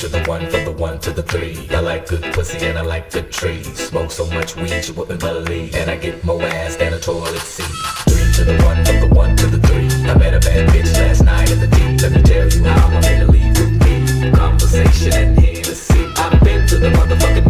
to the one, from the one to the three. I like good pussy and I like good trees. Smoke so much weed you wouldn't believe. And I get more ass than a toilet seat. 3 to the one, from the one to the three. I met a bad bitch last night in the deep. Let me tell you how I'm in the lead with me. Conversation and Hennessy. I've been to the motherfucking